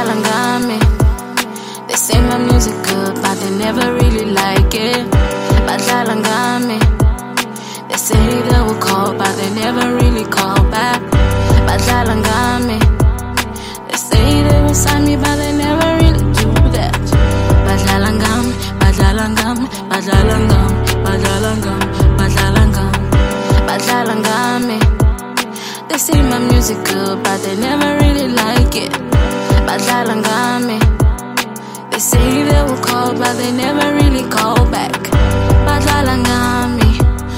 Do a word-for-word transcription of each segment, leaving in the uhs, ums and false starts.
badlala ngami. They say my music good, but they never really like it. Badlala ngami. They say they will call, but they never really call back. Badlala ngami. They say they will sign me, but they never really do that. Badlala ngami, badlala ngami, badlala ngami, badlala ngami, badlala ngami, badlala ngami. They say my music good, but they never really like it. Badlala ngami. They say they will call, but they never really call back. Badlala ngami.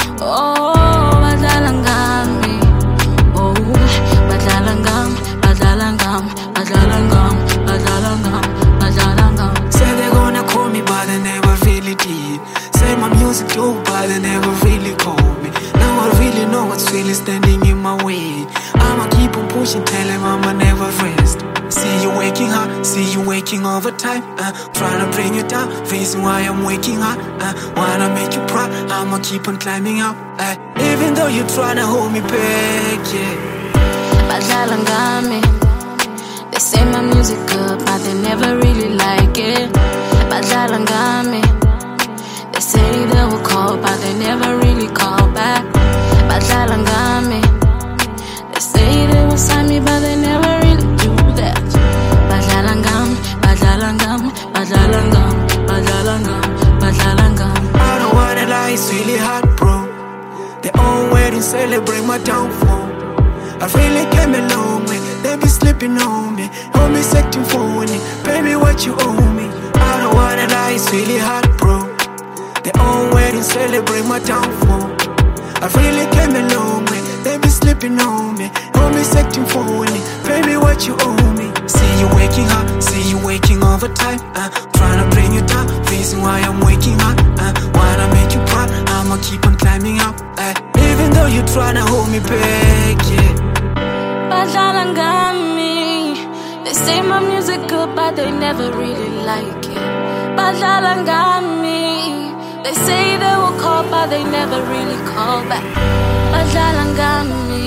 Oh, badlala ngami. Oh, badlala ngami, badlala ngami, badlala ngami, badlala ngami, badlala ngami. Say they're gonna call me, but they never really did. Say my music dope, but they never really called me. Now I really know what's really standing in my way. I'ma keep on pushing, tell them I'ma never rest. See you waking up, see you waking overtime, uh, trying to bring you down, facing why I'm waking up, uh, wanna make you proud, I'ma keep on climbing up, uh, even though you're trying to hold me back, yeah. Badlala ngami. They say my music good, but they never really like it. Badlala ngami. They say they will call, but they never really call back. Badlala ngami. They say they will sign me, but they never really do that. Badlala ngami, badlala ngami, badlala ngami, badlala ngami, badlala ngami. I don't wanna lie, it's really hard, bro. They all wait and celebrate my downfall. I really came a long way, they be sleeping on me, homies acting phony, pay me what you owe me. I don't wanna lie, it's really hard, bro. They all wait and celebrate my downfall. I really came a long way, they be sleeping on me, homies acting phony, pay me what you owe me. See you waking up, see you waking overtime, uh, trying to bring you down, facing why I'm waking up, uh, wanna make you proud, I'ma keep on climbing up, uh, even though you're trying to hold me back, yeah. Badlala ngami. They say my music good, but they never really like it. Badlala ngami. They say they will call, but they never really call back. Badlala ngami.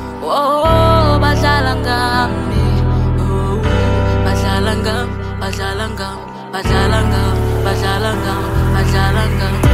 Oh, badlala ngami. Oh, badlala ngami, badlala ngami, badlala ngami, badlala ngami, badlala ngami.